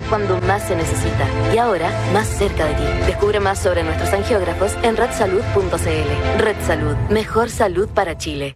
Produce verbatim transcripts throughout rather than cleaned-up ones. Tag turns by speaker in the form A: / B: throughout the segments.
A: cuando más se necesita. Y ahora, más cerca de ti. Descubre más sobre nuestros angiógrafos en red salud punto c l. Red Salud. Mejor salud para Chile.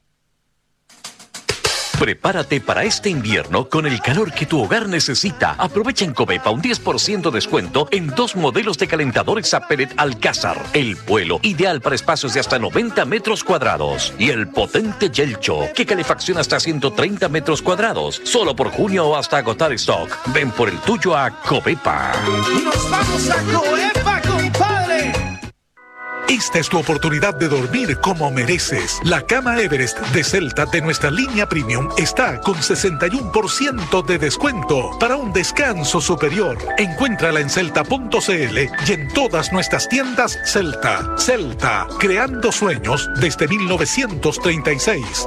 B: Prepárate para este invierno con el calor que tu hogar necesita. Aprovecha en Covepa un diez por ciento descuento en dos modelos de calentadores a pellet Alcázar. El Vuelo, ideal para espacios de hasta noventa metros cuadrados. Y el potente Yelcho, que calefacciona hasta ciento treinta metros cuadrados. Solo por junio o hasta agotar stock. Ven por el tuyo a Covepa.
C: ¡Nos vamos a Covepa, compadre!
D: Esta es tu oportunidad de dormir como mereces. La cama Everest de Celta de nuestra línea Premium está con sesenta y uno por ciento de descuento para un descanso superior. Encuéntrala en celta punto c l y en todas nuestras tiendas Celta. Celta, creando sueños desde mil novecientos treinta y seis.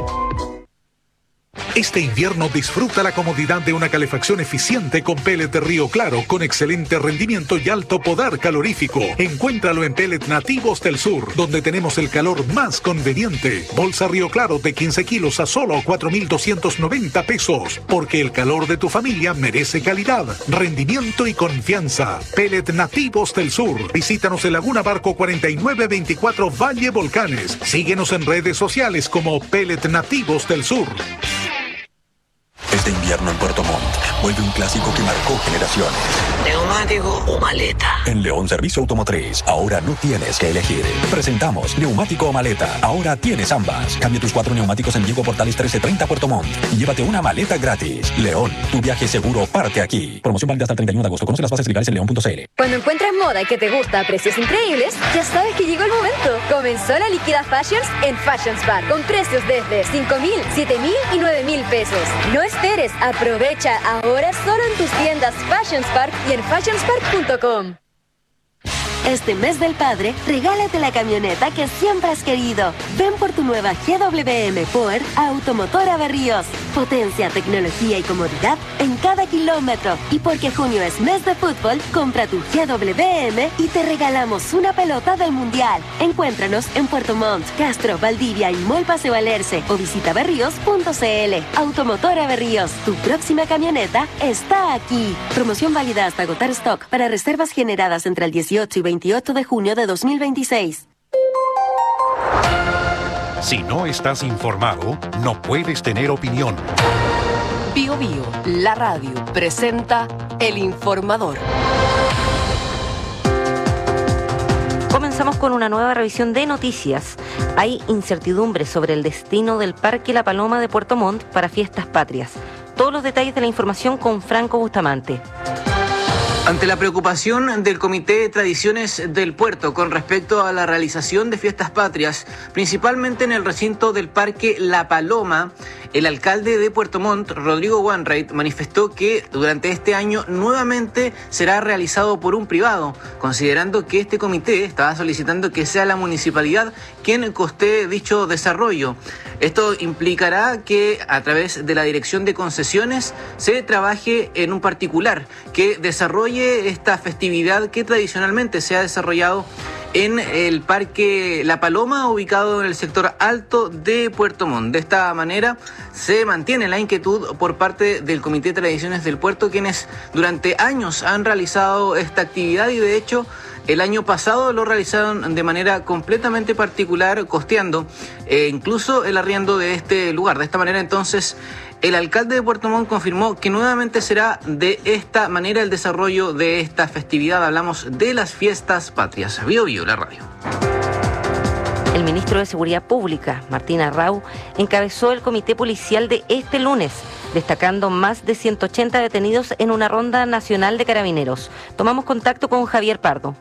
D: Este invierno disfruta la comodidad de una calefacción eficiente con pellet de Río Claro con excelente rendimiento y alto poder calorífico. Encuéntralo en Pellet Nativos del Sur, donde tenemos el calor más conveniente. Bolsa Río Claro de quince kilos a solo cuatro mil doscientos noventa pesos. Porque el calor de tu familia merece calidad, rendimiento y confianza. Pellet Nativos del Sur. Visítanos en Laguna Barco cuarenta y nueve veinticuatro Valle Volcanes. Síguenos en redes sociales como Pellet Nativos del Sur.
E: Este invierno en Puerto Montt vuelve un clásico que marcó generaciones.
F: ¿Neumático o maleta?
E: En León Servicio Automotriz, ahora no tienes que elegir. Presentamos neumático o maleta. Ahora tienes ambas. Cambia tus cuatro neumáticos en Diego Portales trece treinta Puerto Montt y llévate una maleta gratis. León, tu viaje seguro parte aquí. Promoción válida hasta el treinta y uno de agosto. Conoce las bases legales en león punto c l.
G: Cuando encuentras moda y que te gusta a precios increíbles, ya sabes que llegó el momento. Comenzó la Liquida Fashions en Fashion Spark con precios desde cinco mil, siete mil y nueve mil pesos. No esperes, aprovecha ahora solo en tus tiendas Fashion Spark y en fashion spark punto com.
H: Este mes del padre, regálate la camioneta que siempre has querido. Ven por tu nueva G W M Power a Automotora Berríos. Potencia, tecnología y comodidad en cada kilómetro. Y porque junio es mes de fútbol, compra tu G W M y te regalamos una pelota del Mundial. Encuéntranos en Puerto Montt, Castro, Valdivia y Mall Paseo Alerce o visita berríos punto c l. Automotora Berríos, tu próxima camioneta está aquí. Promoción válida hasta agotar stock para reservas generadas entre el dieciocho y veintiocho de junio de dos mil veintiséis.
I: Si no estás informado, no puedes tener opinión.
J: Bio Bio, la radio, presenta El Informador.
K: Comenzamos con una nueva revisión de noticias. Hay incertidumbre sobre el destino del Parque La Paloma de Puerto Montt para Fiestas Patrias. Todos los detalles de la información con Franco Bustamante.
L: Ante la preocupación del Comité de Tradiciones del Puerto con respecto a la realización de fiestas patrias, principalmente en el recinto del Parque La Paloma, el alcalde de Puerto Montt, Rodrigo Wainwright, manifestó que durante este año nuevamente será realizado por un privado, considerando que este comité estaba solicitando que sea la municipalidad quien costee dicho desarrollo. Esto implicará que a través de la Dirección de Concesiones se trabaje en un particular que desarrolle esta festividad que tradicionalmente se ha desarrollado en el Parque La Paloma, ubicado en el sector alto de Puerto Montt. De esta manera se mantiene la inquietud por parte del Comité de Tradiciones del Puerto, quienes durante años han realizado esta actividad y de hecho el año pasado lo realizaron de manera completamente particular, costeando eh, incluso el arriendo de este lugar. De esta manera entonces el alcalde de Puerto Montt confirmó que nuevamente será de esta manera el desarrollo de esta festividad. Hablamos de las fiestas patrias. Bio Bio, la radio.
K: El ministro de Seguridad Pública, Martín Arrau, encabezó el comité policial de este lunes, destacando más de ciento ochenta detenidos en una ronda nacional de carabineros. Tomamos contacto con Javier Pardo.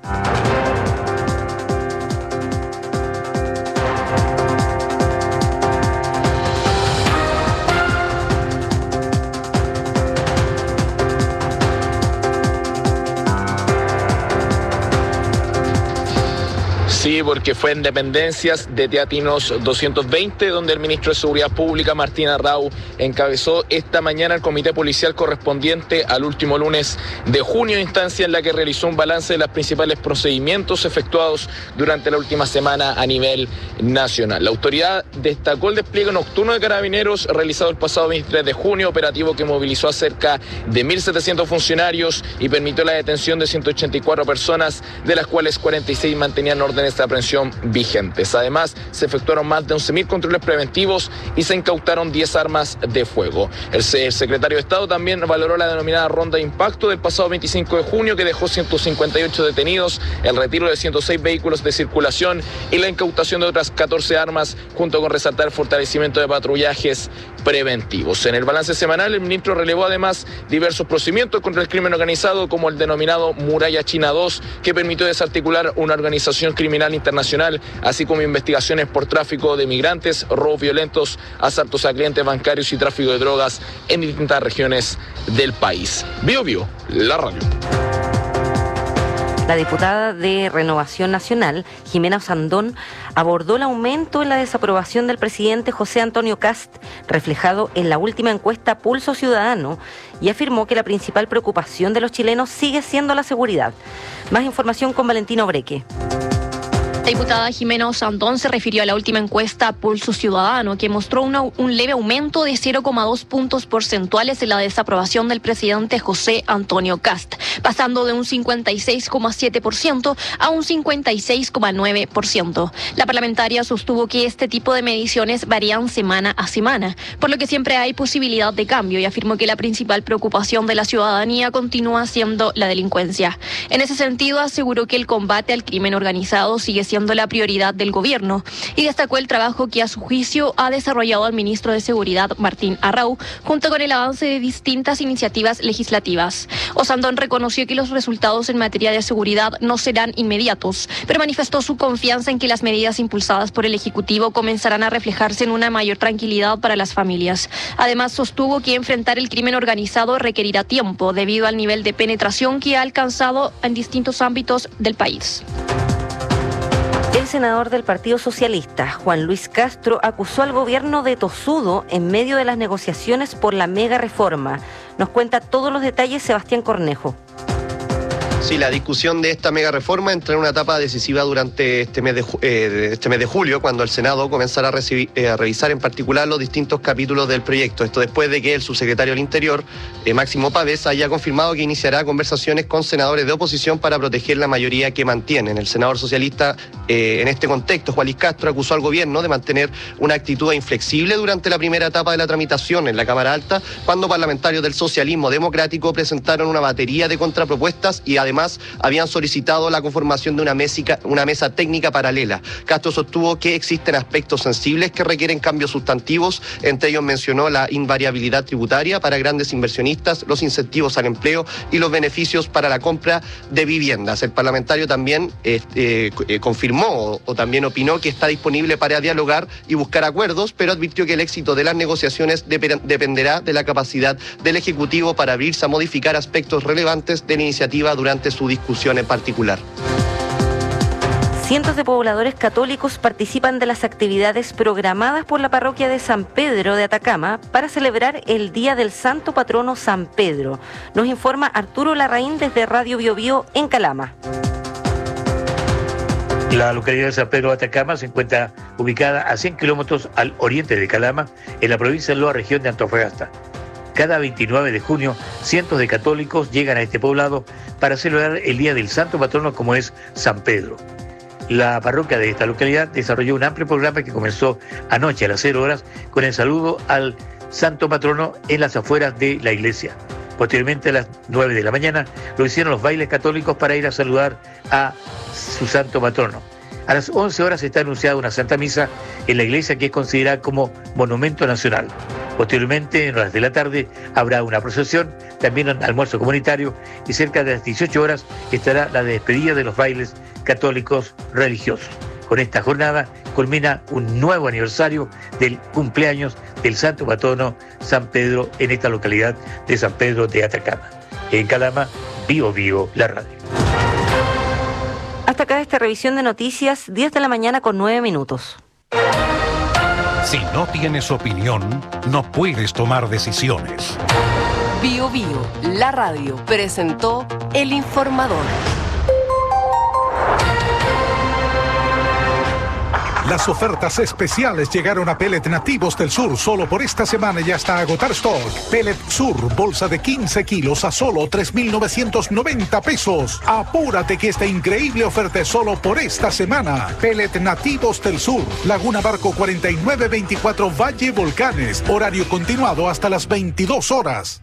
M: Sí, porque fue en dependencias de Teatinos doscientos veinte, donde el ministro de Seguridad Pública, Martín Arrau, encabezó esta mañana el comité policial correspondiente al último lunes de junio, instancia en la que realizó un balance de los principales procedimientos efectuados durante la última semana a nivel nacional. La autoridad destacó el despliegue nocturno de carabineros realizado el pasado veintitrés de junio, operativo que movilizó a cerca de mil setecientos funcionarios y permitió la detención de ciento ochenta y cuatro personas, de las cuales cuarenta y seis mantenían órdenes de aprehensión vigentes. Además, se efectuaron más de once mil controles preventivos y se incautaron diez armas de fuego. El, el secretario de Estado también valoró la denominada ronda de impacto del pasado veinticinco de junio, que dejó ciento cincuenta y ocho detenidos, el retiro de ciento seis vehículos de circulación y la incautación de otras catorce armas, junto con resaltar el fortalecimiento de patrullajes preventivos. En el balance semanal, el ministro relevó además diversos procedimientos contra el crimen organizado, como el denominado Muralla China dos, que permitió desarticular una organización criminal internacional, así como investigaciones por tráfico de migrantes, robos violentos, asaltos a clientes bancarios y tráfico de drogas en distintas regiones del país. Bio Bio, la radio.
K: La diputada de Renovación Nacional, Jimena Osandón, abordó el aumento en la desaprobación del presidente José Antonio Kast, reflejado en la última encuesta Pulso Ciudadano, y afirmó que la principal preocupación de los chilenos sigue siendo la seguridad. Más información con Valentina Obreque.
N: La diputada Jimena Osandón se refirió a la última encuesta Pulso Ciudadano, que mostró una, un leve aumento de cero coma dos puntos porcentuales en la desaprobación del presidente José Antonio Kast, pasando de un cincuenta y seis coma siete por ciento a un cincuenta y seis coma nueve por ciento. La parlamentaria sostuvo que este tipo de mediciones varían semana a semana, por lo que siempre hay posibilidad de cambio, y afirmó que la principal preocupación de la ciudadanía continúa siendo la delincuencia. En ese sentido, aseguró que el combate al crimen organizado sigue siendo siendo la prioridad del gobierno, y destacó el trabajo que a su juicio ha desarrollado el ministro de Seguridad, Martín Arrau, junto con el avance de distintas iniciativas legislativas. Osandón reconoció que los resultados en materia de seguridad no serán inmediatos, pero manifestó su confianza en que las medidas impulsadas por el Ejecutivo comenzarán a reflejarse en una mayor tranquilidad para las familias. Además, sostuvo que enfrentar el crimen organizado requerirá tiempo debido al nivel de penetración que ha alcanzado en distintos ámbitos del país.
K: El senador del Partido Socialista, Juan Luis Castro, acusó al gobierno de tosudo en medio de las negociaciones por la mega reforma. Nos cuenta todos los detalles Sebastián Cornejo.
O: Sí, la discusión de esta mega reforma entra en una etapa decisiva durante este mes de, eh, este mes de julio, cuando el Senado comenzará a, recibir, eh, a revisar en particular los distintos capítulos del proyecto. Esto después de que el subsecretario del Interior, eh, Máximo Pavés, haya confirmado que iniciará conversaciones con senadores de oposición para proteger la mayoría que mantienen. El senador socialista, eh, en este contexto, Juan Luis Castro, acusó al gobierno de mantener una actitud inflexible durante la primera etapa de la tramitación en la Cámara Alta, cuando parlamentarios del socialismo democrático presentaron una batería de contrapropuestas y además Además, habían solicitado la conformación de una, mesica, una mesa técnica paralela. Castro sostuvo que existen aspectos sensibles que requieren cambios sustantivos. Entre ellos mencionó la invariabilidad tributaria para grandes inversionistas, los incentivos al empleo y los beneficios para la compra de viviendas. El parlamentario también eh, eh, confirmó o, o también opinó que está disponible para dialogar y buscar acuerdos, pero advirtió que el éxito de las negociaciones dep- dependerá de la capacidad del Ejecutivo para abrirse a modificar aspectos relevantes de la iniciativa durante su discusión en particular.
K: Cientos de pobladores católicos participan de las actividades programadas por la parroquia de San Pedro de Atacama para celebrar el Día del Santo Patrono San Pedro. Nos informa Arturo Larraín desde Radio Bio Bio en Calama.
P: La localidad de San Pedro de Atacama se encuentra ubicada a cien kilómetros al oriente de Calama, en la provincia de Loa, región de Antofagasta. Cada veintinueve de junio, cientos de católicos llegan a este poblado para celebrar el Día del Santo Patrono, como es San Pedro. La parroquia de esta localidad desarrolló un amplio programa que comenzó anoche a las cero horas con el saludo al Santo Patrono en las afueras de la iglesia. Posteriormente, a las nueve de la mañana, lo hicieron los bailes católicos para ir a saludar a su Santo Patrono. A las once horas está anunciada una Santa Misa en la iglesia, que es considerada como monumento nacional. Posteriormente, en horas de la tarde, habrá una procesión, también un almuerzo comunitario, y cerca de las dieciocho horas estará la despedida de los bailes católicos religiosos. Con esta jornada culmina un nuevo aniversario del cumpleaños del Santo Patrono San Pedro en esta localidad de San Pedro de Atacama. En Calama, Bio Bio, la radio.
K: Hasta acá esta revisión de noticias, diez de la mañana con nueve minutos.
I: Si no tienes opinión, no puedes tomar decisiones.
J: Bio Bio, la radio, presentó El Informador.
D: Las ofertas especiales llegaron a Pellet Nativos del Sur solo por esta semana y hasta agotar stock. Pellet Sur, bolsa de quince kilos a solo tres mil novecientos noventa pesos. Apúrate que esta increíble oferta es solo por esta semana. Pellet Nativos del Sur, Laguna Barco cuarenta y nueve veinticuatro Valle Volcanes. Horario continuado hasta las veintidós horas.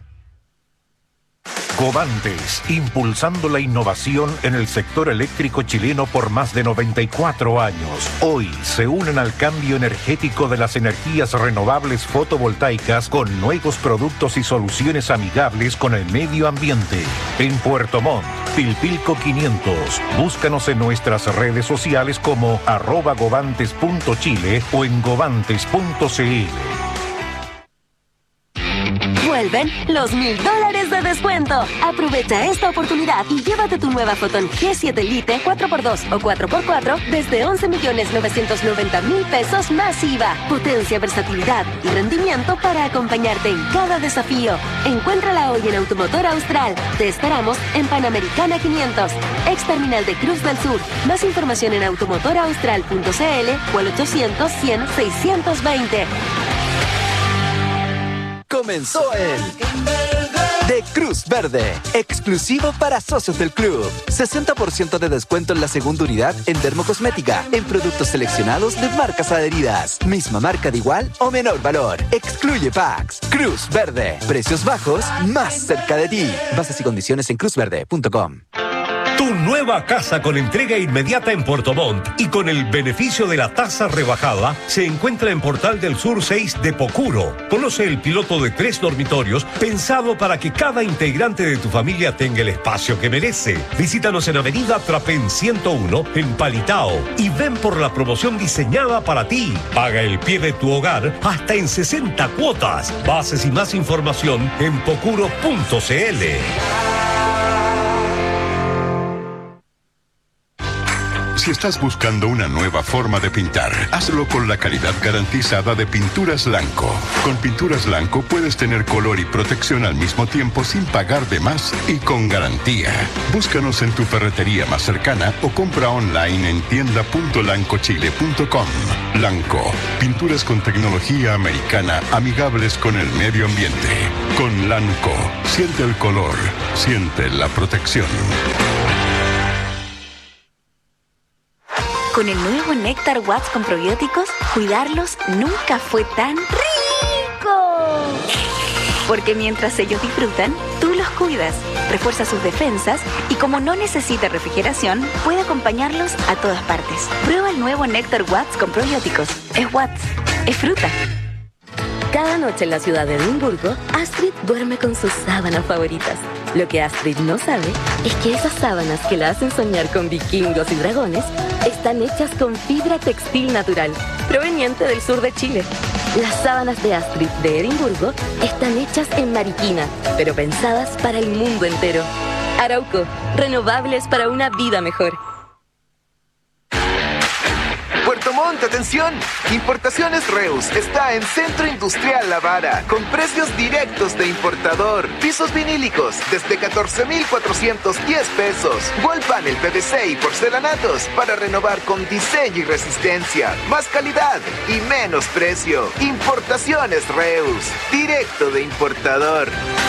I: Covantes, impulsando la innovación en el sector eléctrico chileno por más de noventa y cuatro años. Hoy se unen al cambio energético de las energías renovables fotovoltaicas con nuevos productos y soluciones amigables con el medio ambiente. En Puerto Montt, Pilpilco quinientos. Búscanos en nuestras redes sociales como arroba govantes punto chile o en govantes punto cl.
H: Vuelven los mil dólares de descuento. Aprovecha esta oportunidad y llévate tu nueva Foton G siete Lite cuatro por dos o cuatro por cuatro desde once millones novecientos noventa mil pesos más I V A. Potencia, versatilidad y rendimiento para acompañarte en cada desafío. Encuéntrala hoy en Automotor Austral. Te esperamos en Panamericana quinientos, ex terminal de Cruz del Sur. Más información en automotor austral punto cl o al ochocientos cien seiscientos veinte.
Q: Comenzó el de Cruz Verde, exclusivo para socios del club. sesenta por ciento de descuento en la segunda unidad en dermocosmética, en productos seleccionados de marcas adheridas. Misma marca de igual o menor valor. Excluye packs. Cruz Verde, precios bajos más cerca de ti. Bases y condiciones en cruz verde punto com.
R: Tu nueva casa con entrega inmediata en Puerto Montt y con el beneficio de la tasa rebajada se encuentra en Portal del Sur seis de Pocuro. Conoce el piloto de tres dormitorios pensado para que cada integrante de tu familia tenga el espacio que merece. Visítanos en Avenida Trapén ciento uno en Palitao y ven por la promoción diseñada para ti. Paga el pie de tu hogar hasta en sesenta cuotas. Bases y más información en pocuro punto cl.
S: Si estás buscando una nueva forma de pintar, hazlo con la calidad garantizada de Pinturas Lanco. Con Pinturas Lanco puedes tener color y protección al mismo tiempo sin pagar de más y con garantía. Búscanos en tu ferretería más cercana o compra online en tienda punto lanco chile punto com. Lanco, pinturas con tecnología americana amigables con el medio ambiente. Con Lanco, siente el color, siente la protección.
T: Con el nuevo Néctar Watts con probióticos, cuidarlos nunca fue tan rico. Porque mientras ellos disfrutan, tú los cuidas, refuerza sus defensas y como no necesita refrigeración, puede acompañarlos a todas partes. Prueba el nuevo Néctar Watts con probióticos. Es Watts, es fruta.
A: Cada noche en la ciudad de Edimburgo, Astrid duerme con sus sábanas favoritas. Lo que Astrid no sabe es que esas sábanas que la hacen soñar con vikingos y dragones están hechas con fibra textil natural, proveniente del sur de Chile. Las sábanas de Astrid de Edimburgo están hechas en Mariquina, pero pensadas para el mundo entero. Arauco, renovables para una vida mejor.
U: Puerto Montt, atención. Importaciones Reus está en Centro Industrial La Vara, con precios directos de importador. Pisos vinílicos desde catorce mil cuatrocientos diez pesos. Wall panel P V C y porcelanatos para renovar con diseño y resistencia. Más calidad y menos precio. Importaciones Reus, directo de importador.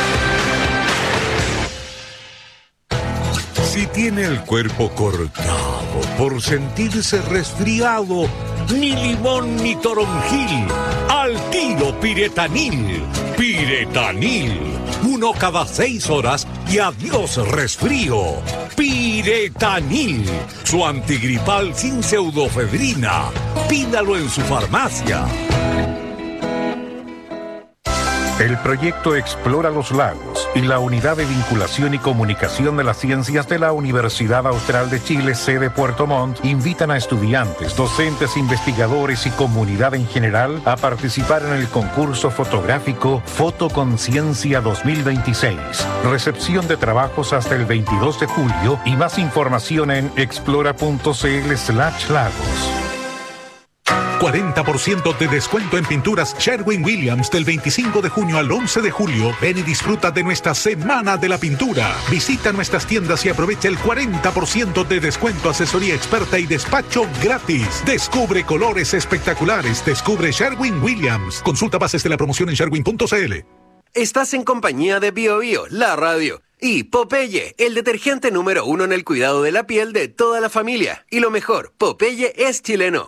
R: Si tiene el cuerpo cortado por sentirse resfriado, ni limón ni toronjil, al tiro Piretanil. Piretanil, uno cada seis horas y adiós resfrío. Piretanil, su antigripal sin pseudofedrina. Pídalo en su farmacia.
I: El proyecto Explora los Lagos y la Unidad de Vinculación y Comunicación de las Ciencias de la Universidad Austral de Chile, sede Puerto Montt, invitan a estudiantes, docentes, investigadores y comunidad en general a participar en el concurso fotográfico Fotoconciencia dos mil veintiséis. Recepción de trabajos hasta el veintidós de julio y más información en explora.cl slash lagos.
D: cuarenta por ciento de descuento en pinturas Sherwin-Williams del veinticinco de junio al once de julio. Ven y disfruta de nuestra Semana de la Pintura. Visita nuestras tiendas y aprovecha el cuarenta por ciento de descuento, asesoría experta y despacho gratis. Descubre colores espectaculares. Descubre Sherwin-Williams. Consulta bases de la promoción en sherwin punto c l.
B: Estás en compañía de Bio Bio, la radio, y Popeye, el detergente número uno en el cuidado de la piel de toda la familia. Y lo mejor, Popeye es chileno.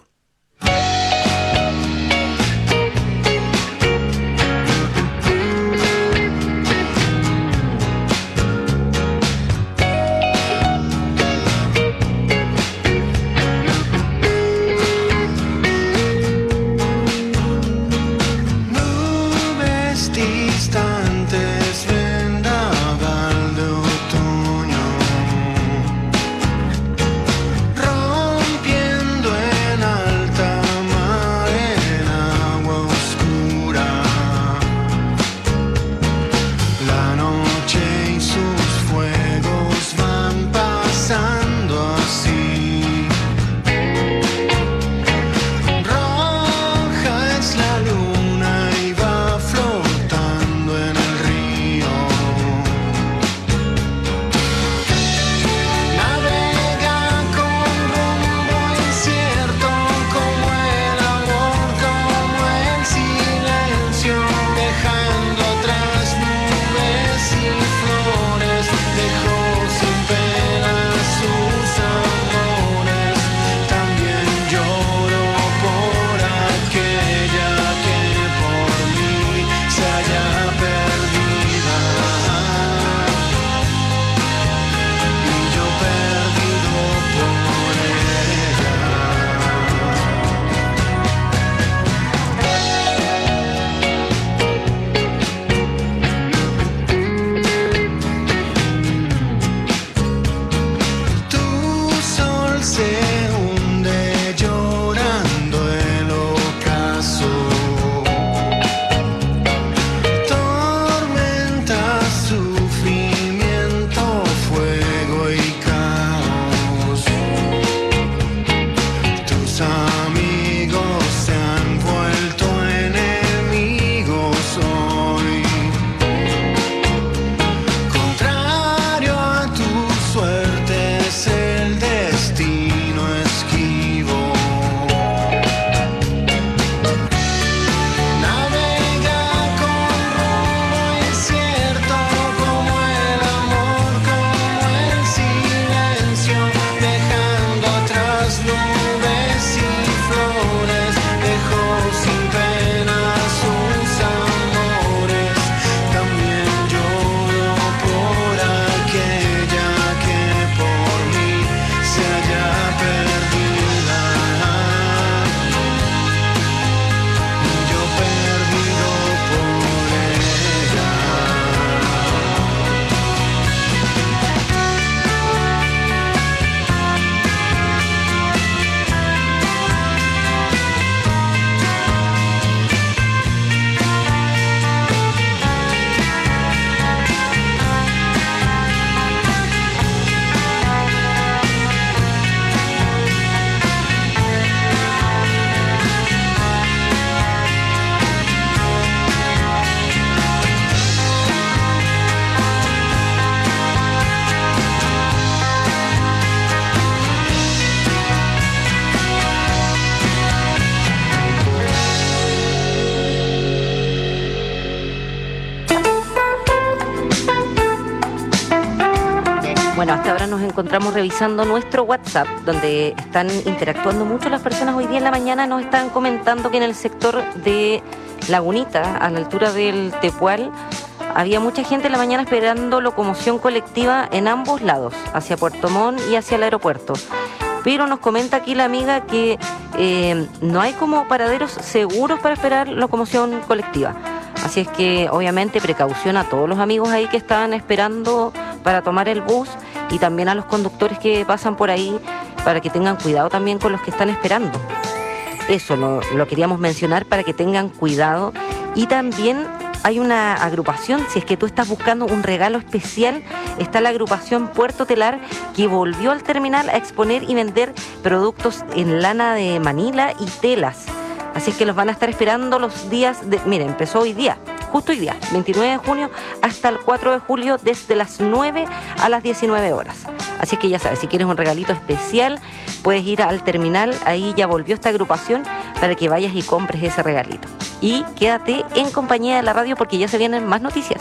K: Bueno, hasta ahora nos encontramos revisando nuestro WhatsApp, donde están interactuando mucho las personas. Hoy día en la mañana nos están comentando que en el sector de Lagunita, a la altura del Tepual, había mucha gente en la mañana esperando locomoción colectiva en ambos lados, hacia Puerto Montt y hacia el aeropuerto. Pero nos comenta aquí la amiga que eh, no hay como paraderos seguros para esperar locomoción colectiva. Así es que obviamente precaución a todos los amigos ahí que estaban esperando para tomar el bus y también a los conductores que pasan por ahí para que tengan cuidado también con los que están esperando. Eso lo, lo queríamos mencionar para que tengan cuidado. Y también hay una agrupación, si es que tú estás buscando un regalo especial, está la agrupación Puerto Telar, que volvió al terminal a exponer y vender productos en lana de Manila y telas. Así es que los van a estar esperando los días de... Mira, empezó hoy día, justo hoy día, veintinueve de junio, hasta el cuatro de julio, desde las nueve a las diecinueve horas. Así que ya sabes, si quieres un regalito especial, puedes ir al terminal, ahí ya volvió esta agrupación, para que vayas y compres ese regalito. Y quédate en compañía de la radio porque ya se vienen más noticias.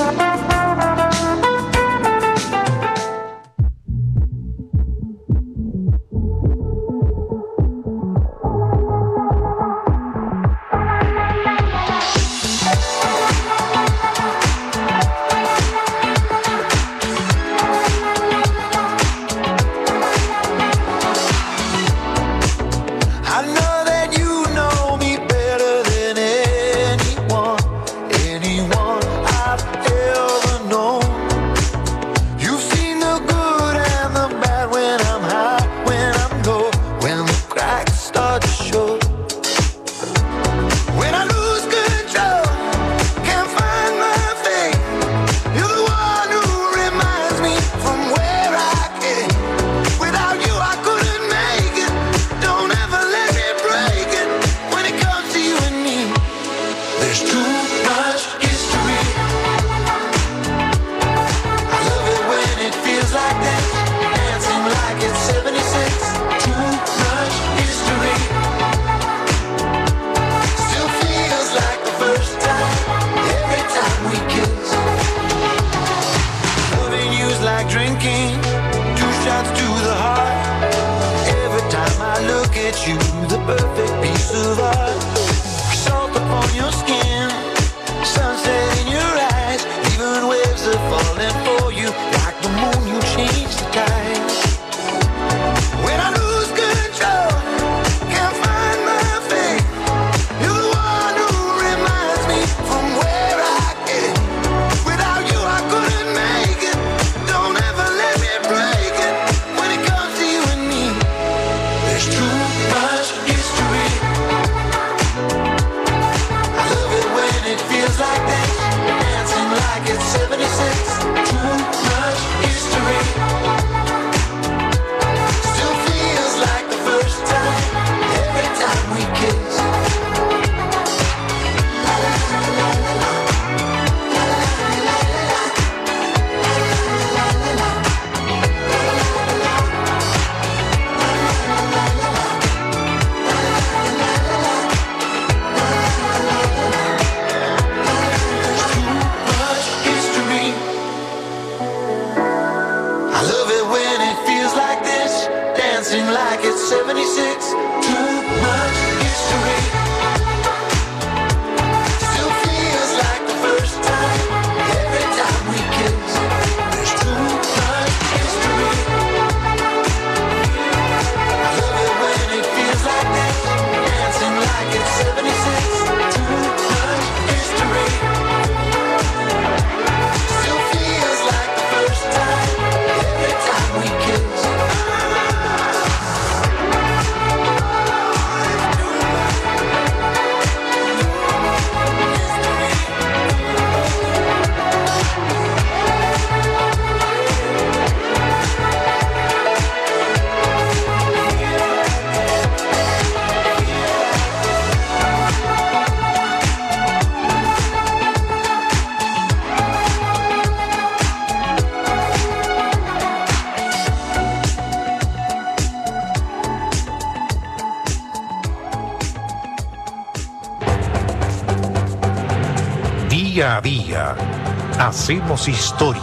I: Día a día, hacemos historia.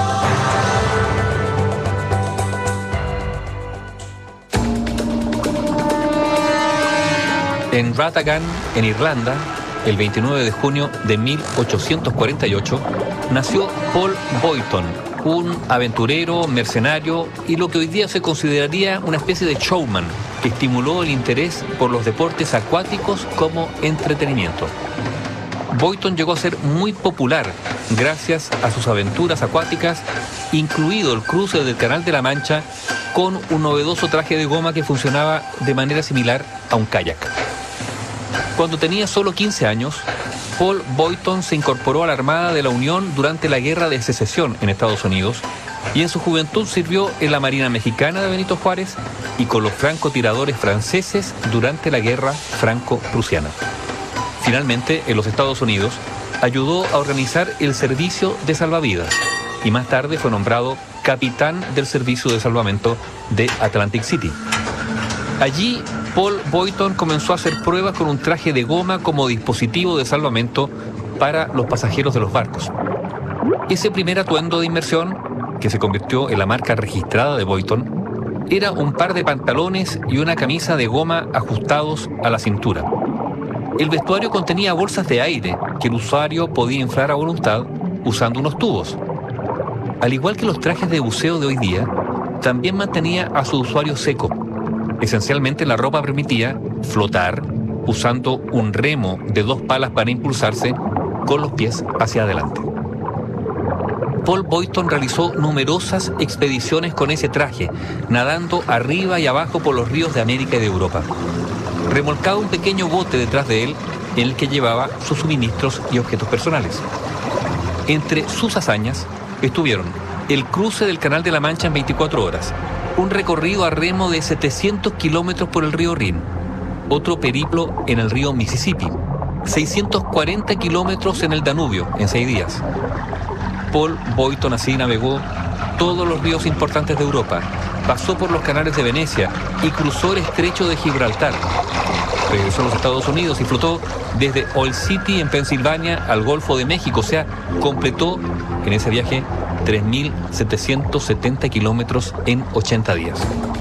C: En Ratagan, en Irlanda, el veintinueve de junio de mil ochocientos cuarenta y ocho, nació Paul Boyton, un aventurero, mercenario y lo que hoy día se consideraría una especie de showman que estimuló el interés por los deportes acuáticos como entretenimiento. Boyton llegó a ser muy popular gracias a sus aventuras acuáticas, incluido el cruce del Canal de la Mancha con un novedoso traje de goma que funcionaba de manera similar a un kayak. Cuando tenía solo quince años, Paul Boyton se incorporó a la Armada de la Unión durante la Guerra de Secesión en Estados Unidos y en su juventud sirvió en la Marina Mexicana de Benito Juárez y con los francotiradores franceses durante la Guerra Franco-Prusiana. Finalmente, en los Estados Unidos, ayudó a organizar el servicio de salvavidas y más tarde fue nombrado capitán del servicio de salvamento de Atlantic City. Allí, Paul Boyton comenzó a hacer pruebas con un traje de goma como dispositivo de salvamento para los pasajeros de los barcos. Ese primer atuendo de inmersión, que se convirtió en la marca registrada de Boyton, era un par de pantalones y una camisa de goma ajustados a la cintura. El vestuario contenía bolsas de aire que el usuario podía inflar a voluntad usando unos tubos. Al igual que los trajes de buceo de hoy día, también mantenía a su usuario seco. Esencialmente la ropa permitía flotar usando un remo de dos palas para impulsarse con los pies hacia adelante. Paul Boyton realizó numerosas expediciones con ese traje, nadando arriba y abajo por los ríos de América y de Europa. Remolcaba un pequeño bote detrás de él en el que llevaba sus suministros y objetos personales. Entre sus hazañas estuvieron el cruce del Canal de la Mancha en veinticuatro horas, un recorrido a remo de setecientos kilómetros por el río Rin, otro periplo en el río Mississippi, seiscientos cuarenta kilómetros en el Danubio en seis días. Paul Boyton así navegó todos los ríos importantes de Europa, pasó por los canales de Venecia y cruzó el estrecho de Gibraltar. Regresó a los Estados Unidos y flotó desde Oil City en Pensilvania al Golfo de México, o sea, completó en ese viaje tres mil setecientos setenta kilómetros en ochenta días.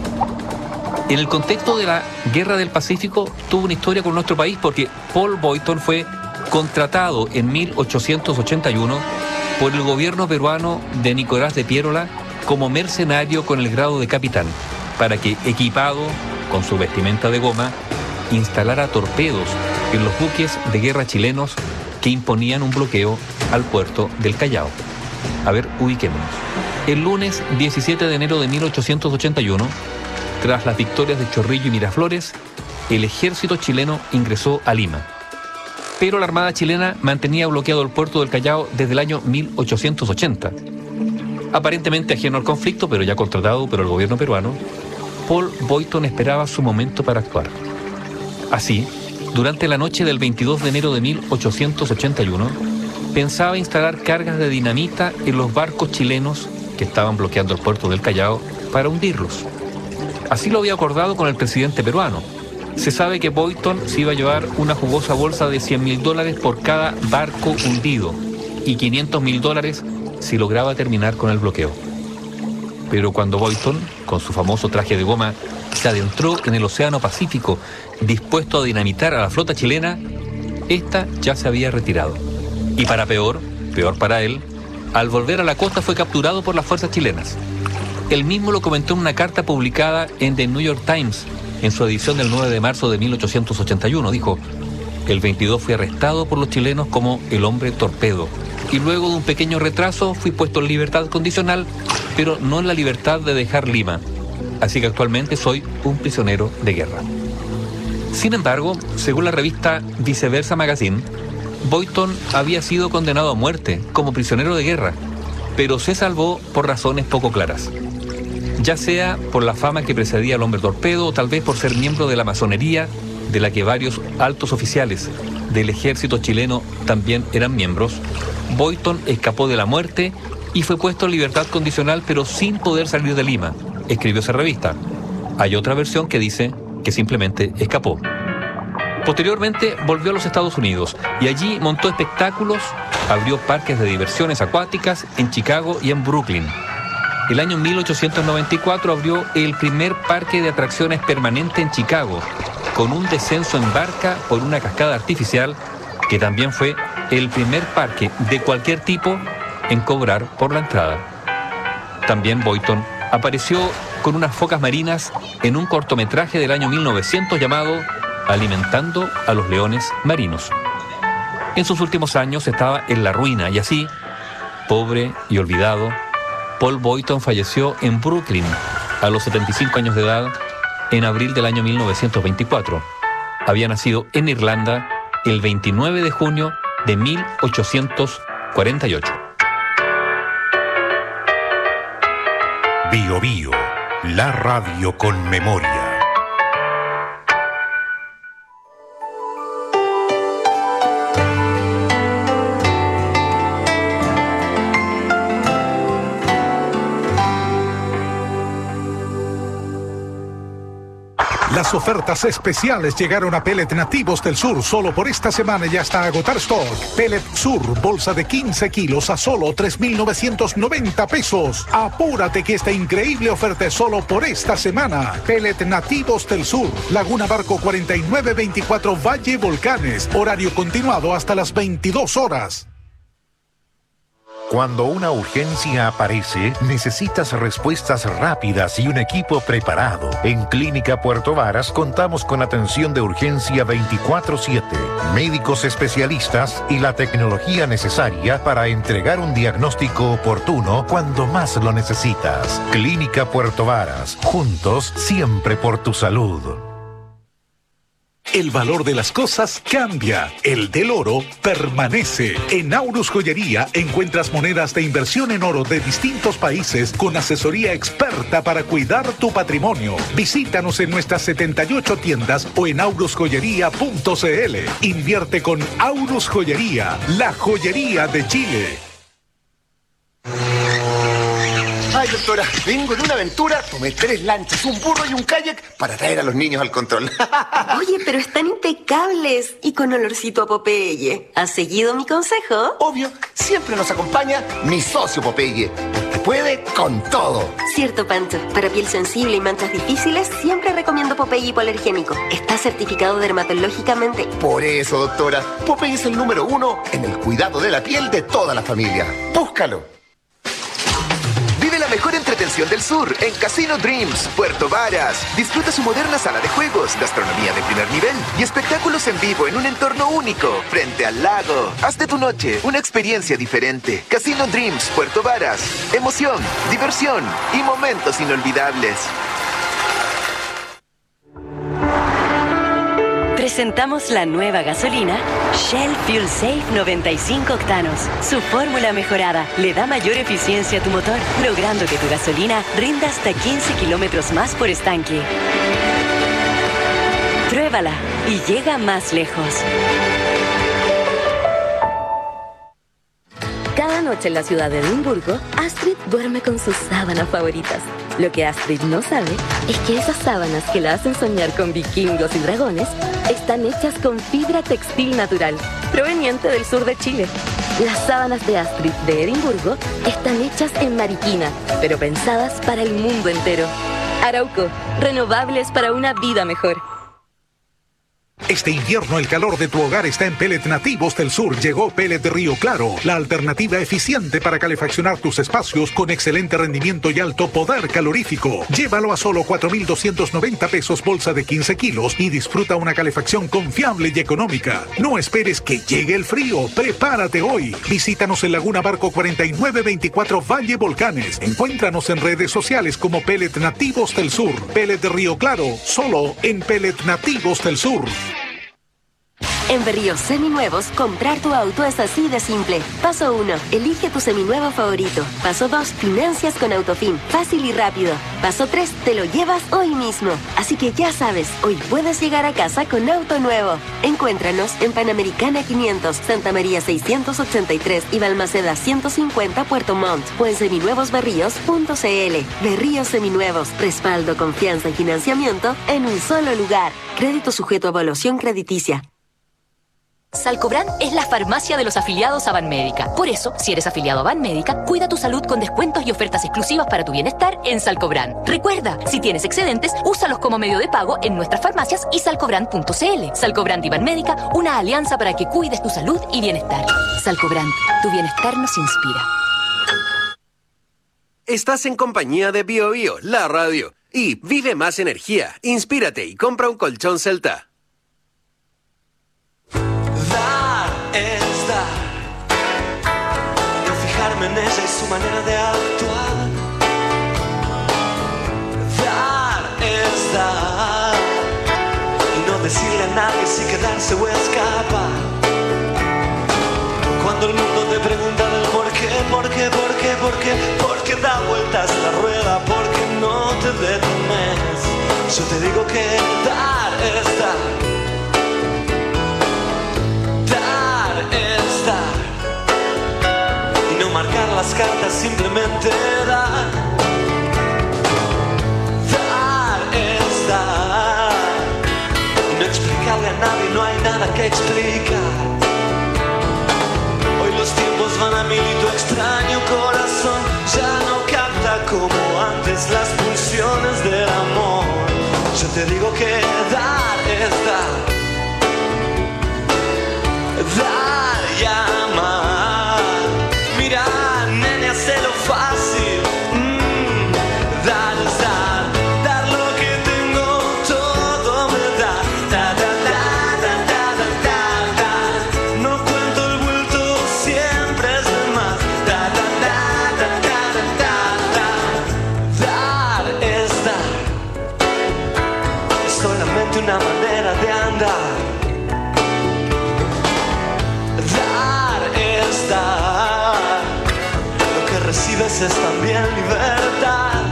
C: En el contexto de la Guerra del Pacífico tuvo una historia con nuestro país porque Paul Boyton fue contratado en mil ochocientos ochenta y uno por el gobierno peruano de Nicolás de Piérola como mercenario con el grado de capitán, para que, equipado con su vestimenta de goma, instalara torpedos en los buques de guerra chilenos que imponían un bloqueo al puerto del Callao. A ver, ubiquémonos. El lunes diecisiete de enero de mil ochocientos ochenta y uno, tras las victorias de Chorrillo y Miraflores, el ejército chileno ingresó a Lima. Pero la Armada chilena mantenía bloqueado el puerto del Callao desde el año mil ochocientos ochenta. Aparentemente ajeno al conflicto, pero ya contratado por el gobierno peruano, Paul Boyton esperaba su momento para actuar. Así, durante la noche del veintidós de enero de mil ochocientos ochenta y uno, pensaba instalar cargas de dinamita en los barcos chilenos que estaban bloqueando el puerto del Callao para hundirlos. Así lo había acordado con el presidente peruano. Se sabe que Boyton se iba a llevar una jugosa bolsa de cien mil dólares por cada barco hundido y quinientos mil dólares si lograba terminar con el bloqueo. Pero cuando Boyton, con su famoso traje de goma, se adentró en el Océano Pacífico dispuesto a dinamitar a la flota chilena, esta ya se había retirado. Y para peor, peor para él, al volver a la costa fue capturado por las fuerzas chilenas. Él mismo lo comentó en una carta publicada en The New York Times, en su edición del nueve de marzo de mil ochocientos ochenta y uno. Dijo: el veintidós fui arrestado por los chilenos como el hombre torpedo, y luego de un pequeño retraso fui puesto en libertad condicional, pero no en la libertad de dejar Lima. Así que actualmente soy un prisionero de guerra. Sin embargo, según la revista Viceversa Magazine, Boyton había sido condenado a muerte como prisionero de guerra, pero se salvó por razones poco claras. Ya sea por la fama que precedía al hombre torpedo o tal vez por ser miembro de la masonería, de la que varios altos oficiales del ejército chileno también eran miembros, Boyton escapó de la muerte y fue puesto en libertad condicional pero sin poder salir de Lima, escribió esa revista. Hay otra versión que dice que simplemente escapó. Posteriormente volvió a los Estados Unidos y allí montó espectáculos, abrió parques de diversiones acuáticas en Chicago y en Brooklyn. El año mil ochocientos noventa y cuatro abrió el primer parque de atracciones permanente en Chicago, con un descenso en barca por una cascada artificial, que también fue el primer parque de cualquier tipo en cobrar por la entrada. También Boyton apareció con unas focas marinas en un cortometraje del año mil novecientos llamado Alimentando a los leones marinos. En sus últimos años estaba en la ruina y así, pobre y olvidado, Paul Boyton falleció en Brooklyn a los setenta y cinco años de edad en abril del año mil novecientos veinticuatro. Había nacido en Irlanda el veintinueve de junio de mil ochocientos cuarenta y ocho.
I: Bio Bio, la radio con memoria.
D: Las ofertas especiales llegaron a Pellet Nativos del Sur solo por esta semana y hasta agotar stock. Pellet Sur, bolsa de quince kilos a solo tres mil novecientos noventa pesos. Apúrate que esta increíble oferta es solo por esta semana. Pellet Nativos del Sur, Laguna Barco cuarenta y nueve veinticuatro Valle Volcanes. Horario continuado hasta las veintidós horas.
I: Cuando una urgencia aparece, necesitas respuestas rápidas y un equipo preparado. En Clínica Puerto Varas contamos con atención de urgencia veinticuatro siete, médicos especialistas y la tecnología necesaria para entregar un diagnóstico oportuno cuando más lo necesitas. Clínica Puerto Varas, juntos siempre por tu salud.
D: El valor de las cosas cambia, el del oro permanece. En Aurus Joyería encuentras monedas de inversión en oro de distintos países con asesoría experta para cuidar tu patrimonio. Visítanos en nuestras setenta y ocho tiendas o en aurus joyería punto c l. Invierte con Aurus Joyería, la joyería de Chile.
F: Ay, doctora, vengo de una aventura, tomé tres lanchas, un burro y un kayak para traer a los niños al control.
H: Oye, pero están impecables y con olorcito a Popeye. ¿Has seguido mi consejo?
F: Obvio, siempre nos acompaña mi socio Popeye, porque puede con todo.
H: Cierto, Pancho. Para piel sensible y manchas difíciles, siempre recomiendo Popeye hipoalergénico. Está certificado dermatológicamente.
F: Por eso, doctora, Popeye es el número uno en el cuidado de la piel de toda la familia. Búscalo.
U: La mejor entretención del sur en Casino Dreams, Puerto Varas. Disfruta su moderna sala de juegos, gastronomía de primer nivel y espectáculos en vivo en un entorno único, frente al lago. Haz de tu noche una experiencia diferente. Casino Dreams, Puerto Varas. Emoción, diversión y momentos inolvidables.
V: Presentamos la nueva gasolina Shell Fuel Safe noventa y cinco octanos. Su fórmula mejorada le da mayor eficiencia a tu motor, logrando que tu gasolina rinda hasta quince kilómetros más por estanque. Pruébala y llega más lejos.
A: Cada noche en la ciudad de Edimburgo, Astrid duerme con sus sábanas favoritas. Lo que Astrid no sabe es que esas sábanas que la hacen soñar con vikingos y dragones están hechas con fibra textil natural, proveniente del sur de Chile. Las sábanas de Astrid de Edimburgo están hechas en Mariquina, pero pensadas para el mundo entero. Arauco, renovables para una vida mejor.
D: Este invierno el calor de tu hogar está en Pellet Nativos del Sur. Llegó Pellet de Río Claro, la alternativa eficiente para calefaccionar tus espacios con excelente rendimiento y alto poder calorífico. Llévalo a solo cuatro mil doscientos noventa pesos bolsa de quince kilos y disfruta una calefacción confiable y económica. No esperes que llegue el frío, prepárate hoy. Visítanos en Laguna Barco cuarenta y nueve veinticuatro Valle Volcanes. Encuéntranos en redes sociales como Pellet Nativos del Sur. Pellet de Río Claro, solo en Pellet Nativos del Sur.
H: En Berríos Seminuevos, comprar tu auto es así de simple. Paso uno, elige tu seminuevo favorito. Paso dos, financias con Autofin, fácil y rápido. Paso tres, te lo llevas hoy mismo. Así que ya sabes, hoy puedes llegar a casa con auto nuevo. Encuéntranos en Panamericana quinientos, Santa María seiscientos ochenta y tres y Balmaceda ciento cincuenta Puerto Montt o en seminuevos berríos punto c l. Berríos Seminuevos, respaldo, confianza y financiamiento en un solo lugar. Crédito sujeto a evaluación crediticia.
W: Salcobran es la farmacia de los afiliados a Banmédica. Por eso, si eres afiliado a Banmédica, cuida tu salud con descuentos y ofertas exclusivas para tu bienestar en Salcobran. Recuerda, si tienes excedentes, úsalos como medio de pago en nuestras farmacias y salcobran punto c l. Salcobran y Banmédica, una alianza para que cuides tu salud y bienestar. Salcobran, tu bienestar nos inspira.
B: Estás en compañía de Bio Bio, la radio. Y vive más energía, inspírate y compra un colchón Celta.
X: Dar el
E: confiarme en ella y su manera de actuar. Dar es dar, y no decirle a nadie si quedarse o escapar. Cuando el mundo te pregunta del por qué, por qué, por qué, por qué, por qué da vueltas la rueda, por qué no te detenes, yo te digo que dar es dar. Dar es dar, y no marcar las cartas, simplemente dar. Dar es dar, y no explicarle a nadie, no hay nada que explicar. Hoy los tiempos van a mil y tu extraño corazón ya no capta como antes las pulsiones del amor. Yo te digo que dar es dar, dar y amar. Mira, nene, hazlo fácil. Mm, dar es dar, dar lo que tengo, todo me da. Da, da, da, da, da, da, da, da. No cuento el vuelto, siempre es de más. Da, da, da, da, da, da, da, da. Dar es dar, es solamente una manera de andar. Dar es dar, lo que recibes es también libertad.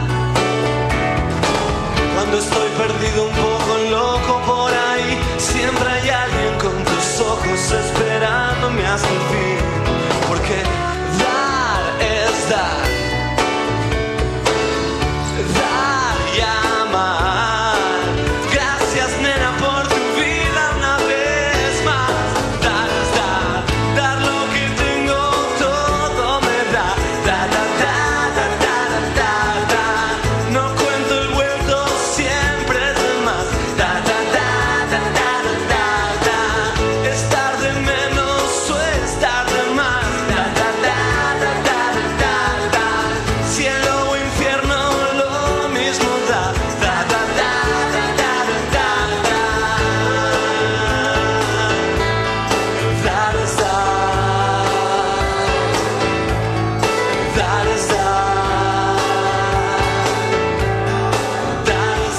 E: Cuando estoy perdido, un poco loco por ahí, siempre hay alguien con tus ojos esperándome hasta el fin. Porque dar es dar, dar y amar. Gracias, nena, por tu vida una vez más. Dar es dar, dar lo que tengo, todo me da. Da, da, da, da, da, da, da. No cuento el vuelto, siempre es de más. Da, da, da, da, da, da, da. Estar de menos o estar de más. Da, da, da, da, da, da, da. Cielo o infierno, lo mismo da. Da, da, da, da, da, da, da. Dar es dar, dar es dar, dar es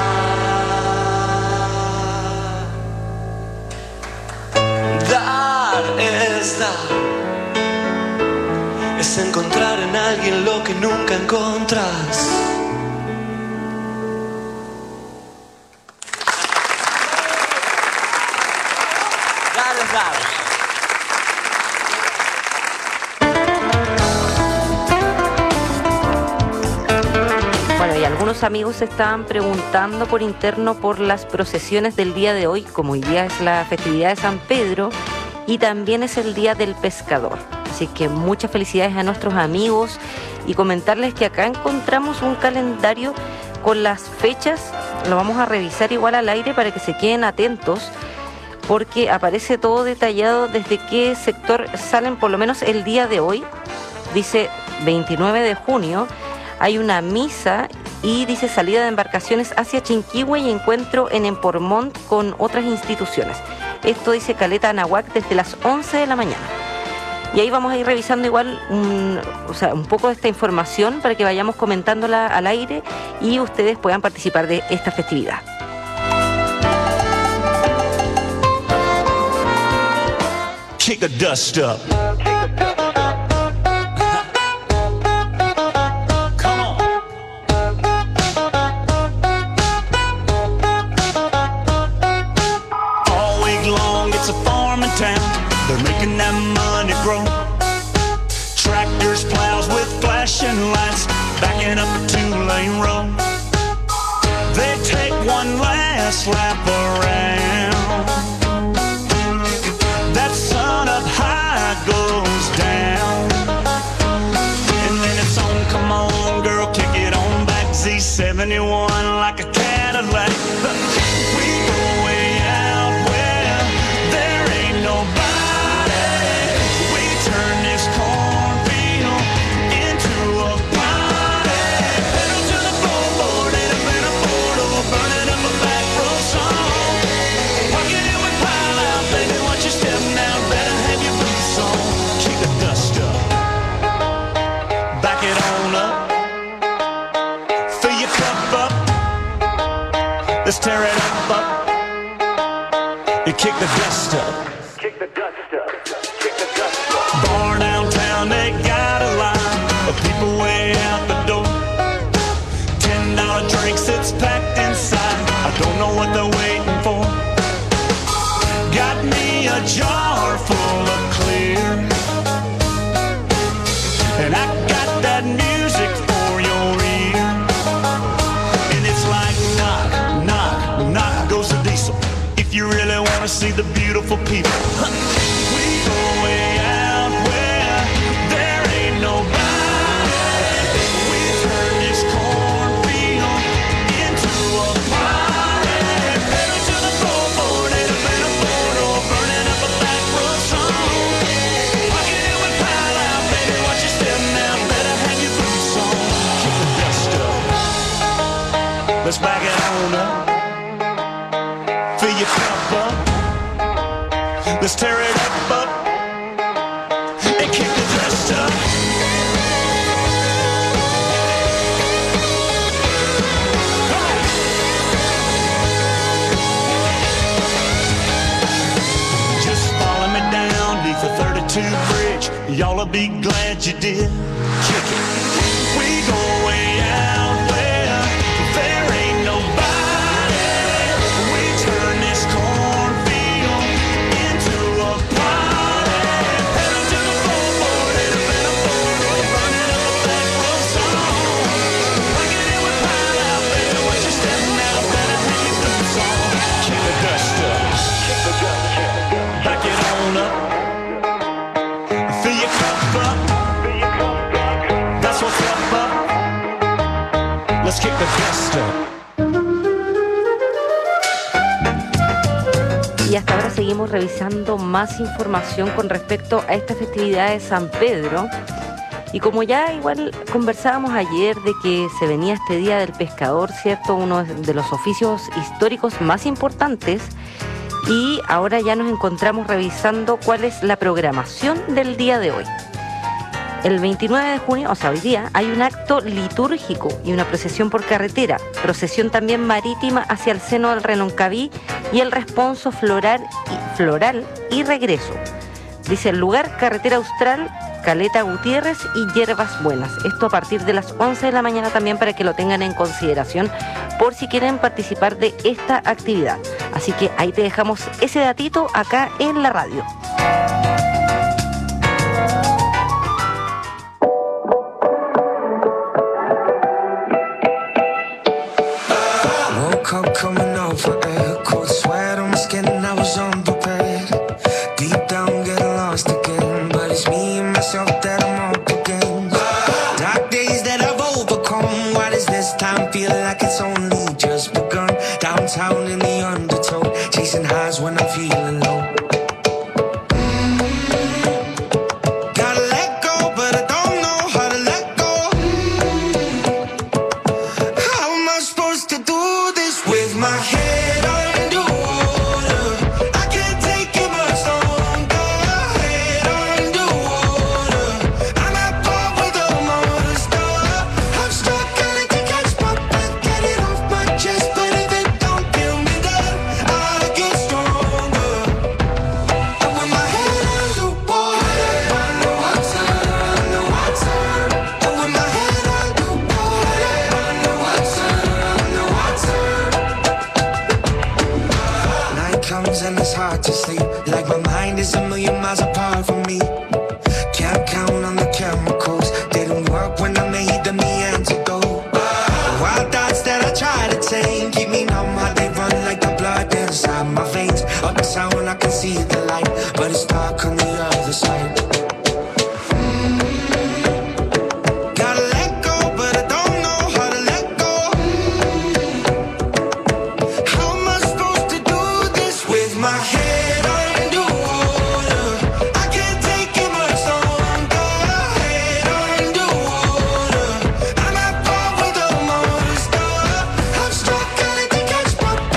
E: dar. Dar es dar, es encontrar en alguien lo que nunca encontras. Dar es dar.
K: Bueno, y algunos amigos se estaban preguntando por interno por las procesiones del día de hoy, como hoy día es la festividad de San Pedro y también es el Día del Pescador. Así que muchas felicidades a nuestros amigos y comentarles que acá encontramos un calendario con las fechas. Lo vamos a revisar igual al aire para que se queden atentos, porque aparece todo detallado desde qué sector salen, por lo menos el día de hoy. Dice veintinueve de junio, hay una misa y dice salida de embarcaciones hacia Chinquihue y encuentro en Empormont con otras instituciones. Esto dice Caleta Anahuac desde las once de la mañana. Y ahí vamos a ir revisando igual un, o sea, un poco de esta información para que vayamos comentándola al aire y ustedes puedan participar de esta festividad.
E: Kick a dust up. Come on. All week long it's a farming town. They're making that money grow. Tractors, plows with flashing lights, backing up a two-lane road. They take one last lap around. That sun up high goes down, and then it's on, come on girl, kick it on back. Z seventy-one like a Cadillac. We go way out where there ain't nobody. We turn this cornfield into a party. Pedal to the floorboard, ain't a been a photo, burning up a back row song. Parking it with pile out, baby, watch your step now, better have your boots on. Kick the dust up. Let's tear it up, up. And kick the dust up. Kick the dust up. Kick the dust up. Bar downtown, they got a line of people way out the door. Ten dollar drinks, it's packed inside. I don't know what they're waiting for. Got me a jar full of clear, and I got that music for your ear. And it's like knock, knock, knock goes the diesel. If you really want to see the beautiful people, we go way out where there ain't nobody. We turn this cornfield into a party. Pedal to the floor for an eight a photo, burning up a backroom song. Rockin' it with pile out, baby, watch your step now. Better hang your boots on. Kick the dust up. Let's back it on up. Fill your cup up. Let's tear it up, up. And kick the dust up. Just follow me down beneath the thirty-two bridge. Y'all'll be glad you did. Kick it. We go way out where there ain't nobody. We turn this cornfield into a party. Pedal to the floor for it ain't a better photo. Burning up a back row song. Rockin' it with pile out, baby, watch your step now. Better hang your boots on. Kick the dust up. Kick the dust up. Back it on up. Fill your cup up. That's what's up, up. Let's kick the dust up.
K: Y hasta ahora seguimos revisando más información con respecto a esta festividad de San Pedro. Y como ya igual conversábamos ayer de que se venía este Día del Pescador, ¿cierto? Uno de los oficios históricos más importantes. Y ahora ya nos encontramos revisando cuál es la programación del día de hoy. El veintinueve de junio, o sea, hoy día, hay un acto litúrgico y una procesión por carretera, procesión también marítima hacia el seno del Reloncaví y el responso floral y, floral y regreso. Dice el lugar, Carretera Austral, Caleta Gutiérrez y Hierbas Buenas. Esto a partir de las once de la mañana también para que lo tengan en consideración por si quieren participar de esta actividad. Así que ahí te dejamos ese datito acá en la radio.
G: Woke up coming over air, cold sweat on my skin, I was unprepared. Deep down, getting lost again, but it's me and myself that I'm up against. Dark days that I've overcome, why does this time feel like it's only just begun? Downtown in the undertow, chasing highs when I'm feeling low. Gotta let go, but I don't know how to let go. How am I supposed to do this with my head underwater? I can't take it much longer. Head underwater, I'm at par with all my other stuff. I'm struggling to catch my breath, get it off my chest, but if it don't kill me, then I get stronger. And with my head underwater, underwater, underwater. And with my head underwater, underwater, underwater. Night comes and it's hard to sleep, like my mind is a million miles apart from me. Can't count on the chemicals, didn't work when I made them the antidote. Wild thoughts that I try to tame keep me numb, how they run like the blood inside my veins. Uptown I can see the light, but it's dark on the other side. Gotta let go, but I don't know how to let go. How am I supposed to do this with my head underwater? I can't take it much longer. Head underwater, I'm at par with all my other stuff. I'm struggling to catch my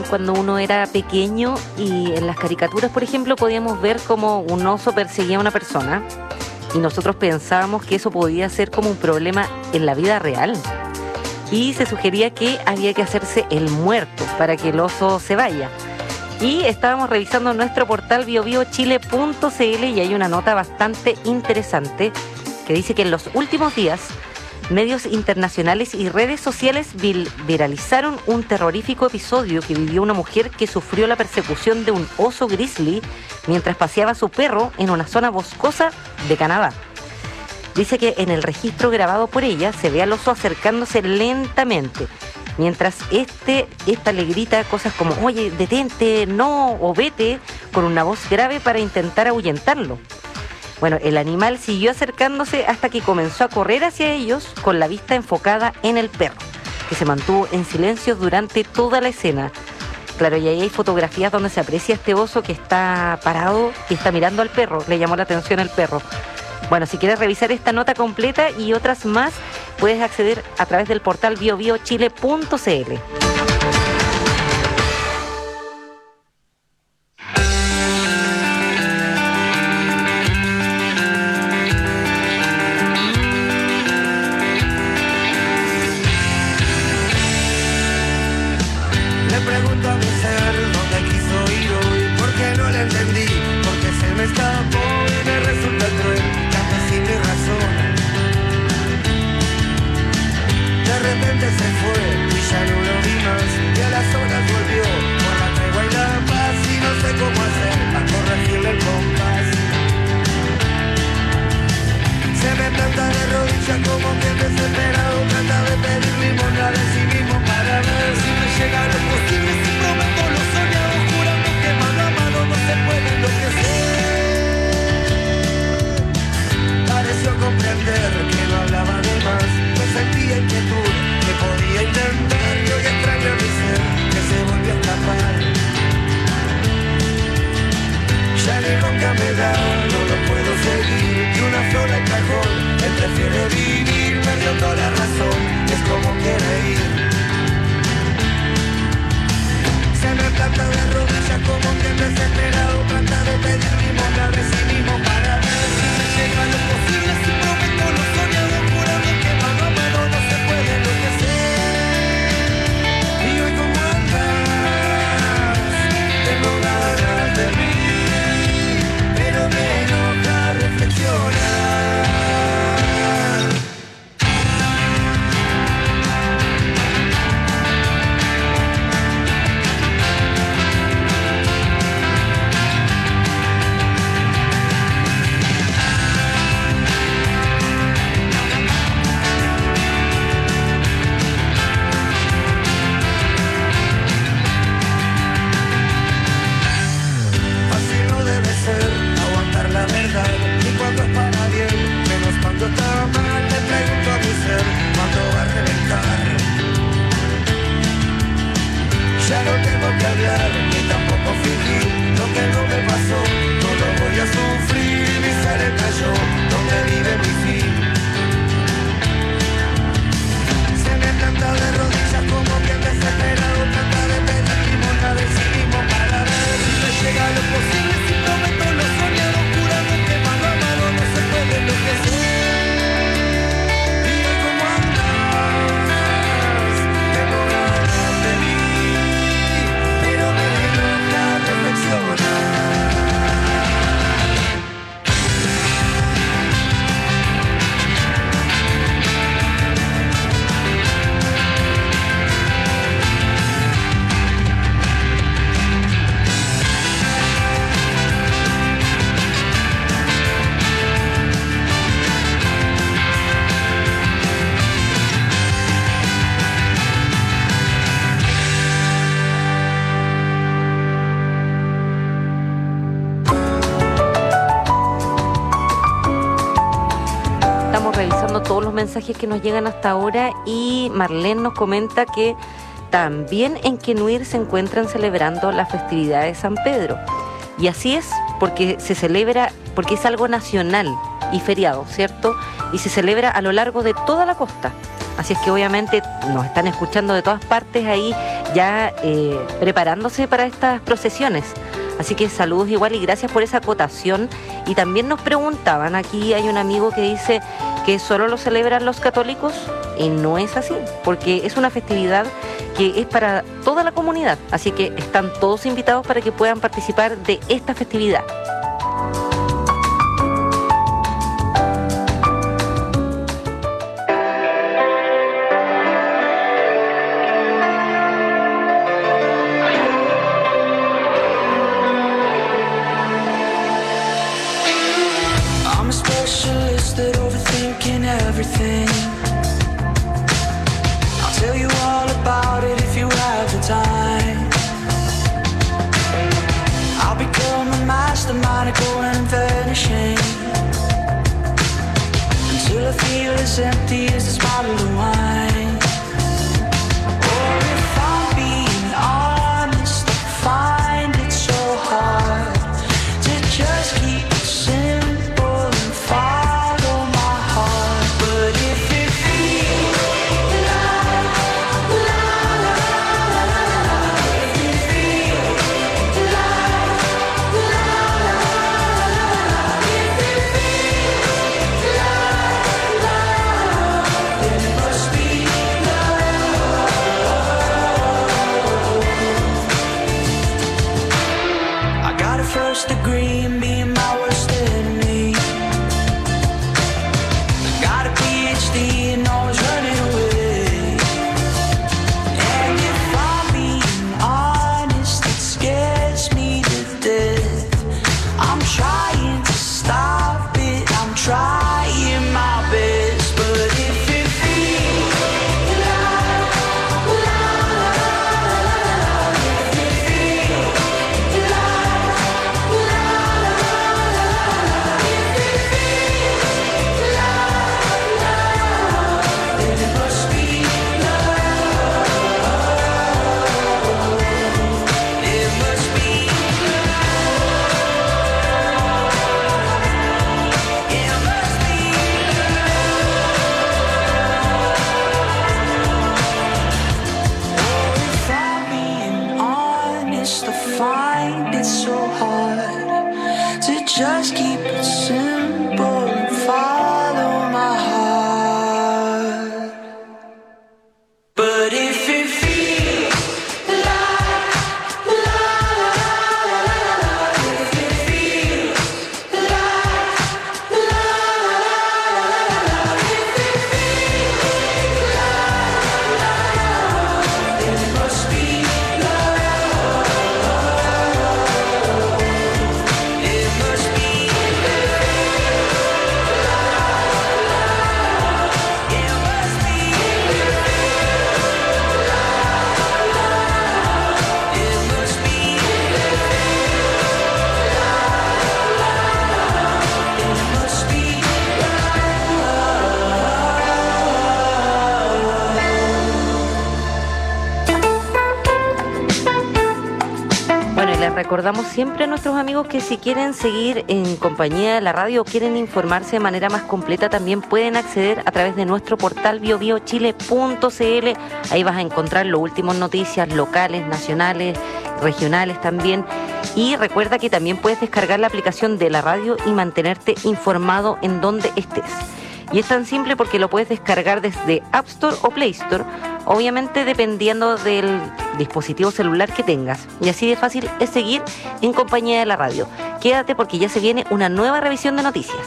K: cuando uno era pequeño y en las caricaturas, por ejemplo, podíamos ver como un oso perseguía a una persona y nosotros pensábamos que eso podía ser como un problema en la vida real. Y se sugería que había que hacerse el muerto para que el oso se vaya. Y estábamos revisando nuestro portal bio bio chile punto c l y hay una nota bastante interesante que dice que en los últimos días medios internacionales y redes sociales vil- viralizaron un terrorífico episodio que vivió una mujer que sufrió la persecución de un oso grizzly mientras paseaba a su perro en una zona boscosa de Canadá. Dice que en el registro grabado por ella se ve al oso acercándose lentamente, mientras este, esta le grita cosas como, oye, detente, no, o vete, con una voz grave para intentar ahuyentarlo. Bueno, el animal siguió acercándose hasta que comenzó a correr hacia ellos con la vista enfocada en el perro, que se mantuvo en silencio durante toda la escena. Claro, y ahí hay fotografías donde se aprecia este oso que está parado y está mirando al perro, le llamó la atención el perro. Bueno, si quieres revisar esta nota completa y otras más, puedes acceder a través del portal bio bio chile punto c l.
G: Le pregunto a mi ser dónde quiso ir hoy, porque no le entendí, porque se me escapó y me resulta cruel, casi sin mi razón. De repente se fue y ya no lo vi más, y a las horas volvió por la tregua y la paz, y no sé cómo hacer para corregirle el compás. Se me planta de rodillas como que desesperado, trata de pedir limosna de sí mismo para ver si me llega lo posible, si prometo lo soñado, jurando que mano a mano no se puede enloquecer. Pareció comprender que no hablaba de más, no sentía inquietud, que podía intentar, y hoy extraño a mi ser, que se volvió a escapar. Ya ni nunca me da, no lo puedo seguir, y una flor al cajón, él prefiere vivir, perdiendo la razón, es como quiere ir. Se me planta de rodillas como que desesperado, trata de pedir limosna de sí mismo para ver si me llega lo posible, si prometo lo soñado, jurando que mano a mano no se puede enloquecer. Y hoy como andas, tengo ganas de mí, pero me enoja reflexionar. Así no debe ser, aguantar la verdad, y cuando es para bien, menos cuando está mal. Le pregunto a mi ser, ¿cuándo va a reventar? Ya no tengo que hablar, ni tampoco fingir lo que no me pasó, no lo voy a sufrir. Mi ser estalló, donde vive mi fin. Se me planta de rodillas como quien desesperado, trata de pedir limosna de sí mismo para ver si me llega lo posible, si prometo lo soñado, jurando que mano a mano no se puede enloquecer. Y hoy como andas, tengo ganas de mí, pero me enoja reflexionar.
K: Estamos revisando todos los mensajes que nos llegan hasta ahora y Marlene nos comenta que también en Quenuir se encuentran celebrando la festividad de San Pedro. Y así es, porque se celebra, porque es algo nacional y feriado, ¿cierto? Y se celebra a lo largo de toda la costa. Así es que obviamente nos están escuchando de todas partes ahí ya eh, preparándose para estas procesiones. Así que saludos igual y gracias por esa acotación. Y también nos preguntaban, aquí hay un amigo que dice que solo lo celebran los católicos, y no es así, porque es una festividad que es para toda la comunidad. Así que están todos invitados para que puedan participar de esta festividad.
G: Everything. I'll tell you all about it if you have the time. I'll become a mastermind, going vanishing until I feel as empty as this bottle of wine. Or if I'm being honest, I find it so hard to just keep it simple and follow my heart. But if it feels like la la la la la, if it feels like la la la la, if it feels like la la, then it must be love. I got a first degree in being my worst enemy. Got a P H D and always running away. And if I'm being honest, it scares me to death. I'm trying to stop it, I'm trying my best. But if it feels like la la la la, if it feels like la la la la, if it feels like then it must be love. It must be love. It must be love. Or if I'm being honest, I find it so hard to just keep it simple and follow my heart. But if it feels like la la la la, if it feels like la la la la, if it feels like la la, then it must be love. It must be
K: Bueno, y les recordamos siempre a nuestros amigos que si quieren seguir en compañía de la radio o quieren informarse de manera más completa, también pueden acceder a través de nuestro portal bio bio chile punto c l. Ahí vas a encontrar las últimas noticias locales, nacionales, regionales también. Y recuerda que también puedes descargar la aplicación de la radio y mantenerte informado en donde estés. Y es tan simple porque lo puedes descargar desde App Store o Play Store, obviamente dependiendo del dispositivo celular que tengas. Y así de fácil es seguir en compañía de la radio. Quédate porque ya se viene una nueva revisión de noticias.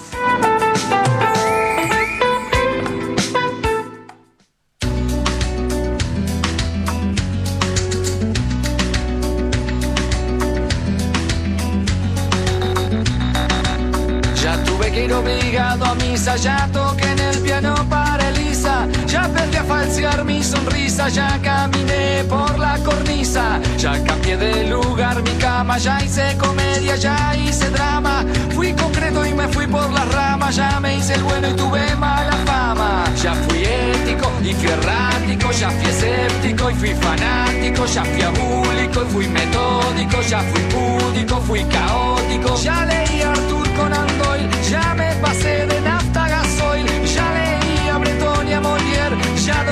E: Obligado a misa, ya toqué en el piano para Elisa, ya aprendí a falsear mi sonrisa, ya caminé por la cornisa, ya cambié de lugar mi cama, ya hice comedia, ya hice drama, fui concreto y me fui por las ramas, ya me hice el bueno y tuve mala fama, ya fui ético y fui errático, ya fui escéptico y fui fanático, ya fui abúlico y fui metódico, ya fui púdico, fui caótico, ya leí a Arthur Conan Doyle, ya me pasé de nafta a gasoil, ya leí a Breton y a Molière, ya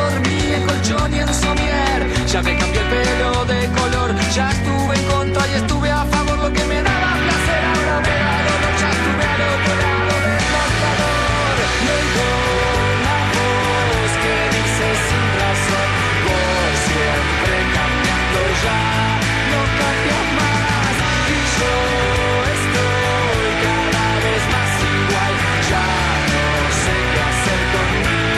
E: Ya me cambié el pelo de color, ya estuve en contra y estuve a favor. Lo que me daba placer ahora me da dolor. Ya estuve al otro lado del mostrador. Y oigo una voz que dice sin razón: vos siempre cambiando, ya no cambias más. Y yo estoy cada vez más igual, ya no sé qué hacer conmigo.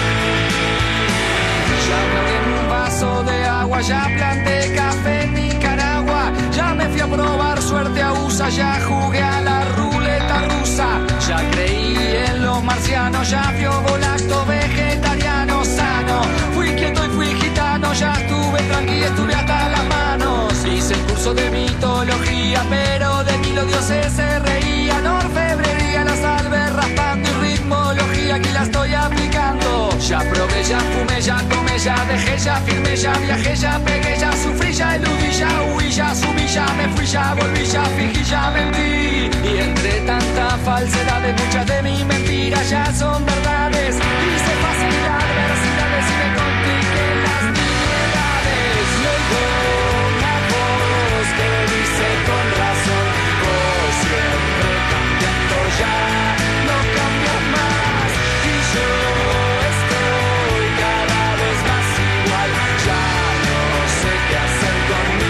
E: Ya me ahogué en un vaso de agua, ya planté café en Nicaragua, ya me fui a probar suerte a U S A, ya jugué a la ruleta rusa, ya creí en los marcianos, ya fui volacto vegetariano sano, fui quieto y fui gitano, ya estuve tranquilo, estuve hasta las manos, hice el curso de mitología, pero de mí los dioses se reían, orfebrería, la salve raspando y ritmología, aquí la estoy aplicando, ya probé, ya fumé, ya tomé, ya dejé, ya firmé, ya viajé, ya pegué, ya sufrí, ya eludí, ya huí, ya subí, ya me fui, ya volví, ya fingí, ya mentí. Y entre tanta falsedad, muchas de mis mentiras ya son verdades. Hice fácil la adversidades y me compliqué las nimiedades. Y oigo una voz que dice con razón: vos siempre cambiando, ya no cambias más. Y yo estoy cada vez más igual, ya no sé qué hacer conmigo.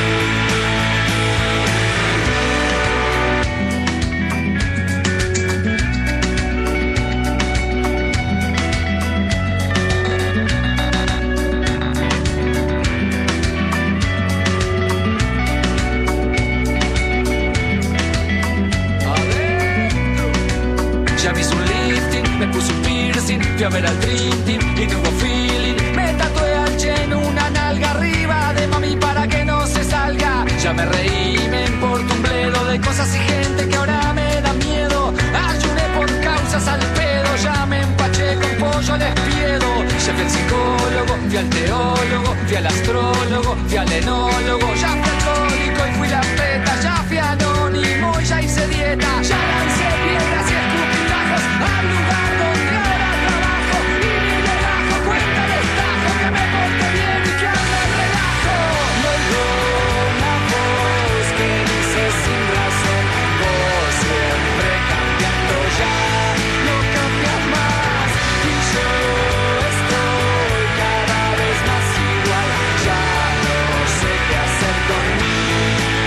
E: Ya me hice un lifting, me puse un piercing, fui a ver al Dream Team y tuvo feeling. Me tatué al Chen una nalga arriba de mami para que no se salga. Ya me reí, me importa un bledo de cosas y gente que ahora me da miedo. Ayuné por causas al pedo, ya me empaché con pollo al espiedo. Ya fui al psicólogo, fui al teólogo, fui al astrólogo, fui al enólogo. Ya fui alcohólico y fui la peta, ya fui anónimo y ya hice dieta. Ya lancé piedras y escupilajos al lugar donde ahora trabajo. Y ni relajo, cuenta el estajo, que me porte bien y que ande el relajo. Y oigo una voz que dice sin razón: vos siempre cambiando, ya no cambias más. Y yo estoy cada vez más igual, ya no sé qué hacer conmigo.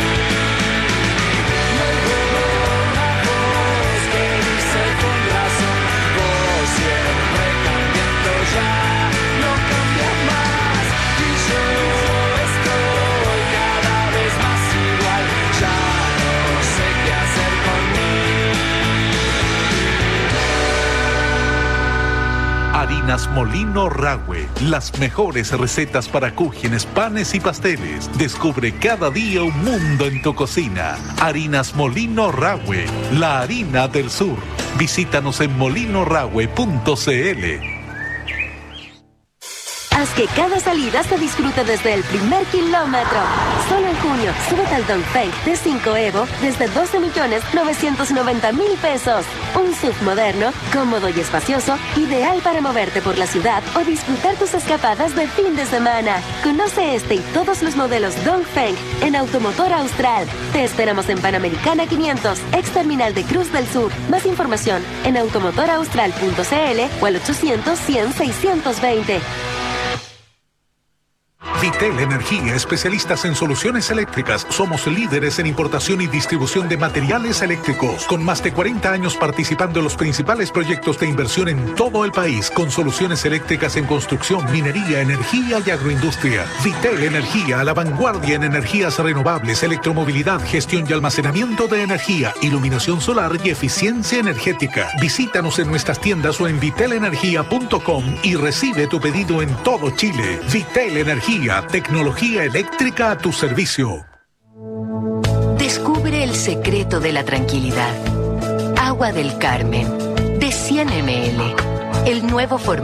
E: Y oigo una voz que dice con razón: vos siempre cambiando, ya no cambias más. Y yo estoy cada vez más igual, ya no sé qué hacer conmigo.
D: Harinas Molino Rahue, las mejores recetas para cúgenes, panes y pasteles. Descubre cada día un mundo en tu cocina. Harinas Molino Rahue, la harina del sur. Visítanos en molino rahue punto c l.
H: Haz que cada salida se disfrute desde el primer kilómetro. Solo en junio, súbete al Dongfeng T cinco Evo desde doce millones novecientos noventa mil pesos. Un S U V moderno, cómodo y espacioso, ideal para moverte por la ciudad o disfrutar tus escapadas de fin de semana. Conoce este y todos los modelos Dongfeng en Automotor Austral. Te esperamos en Panamericana quinientos, ex terminal de Cruz del Sur. Más información en automotor austral punto c l o al ochocientos cien seiscientos veinte.
D: Vitel Energía, especialistas en soluciones eléctricas. Somos líderes en importación y distribución de materiales eléctricos, con más de cuarenta años participando en los principales proyectos de inversión en todo el país, con soluciones eléctricas en construcción, minería, energía y agroindustria. Vitel Energía, a la vanguardia en energías renovables, electromovilidad, gestión y almacenamiento de energía, iluminación solar y eficiencia energética. Visítanos en nuestras tiendas o en vitel energía punto com y recibe tu pedido en todo Chile. Vitel Energía, tecnología eléctrica a tu servicio.
V: Descubre el secreto de la tranquilidad. Agua del Carmen, de cien mililitros. El nuevo formato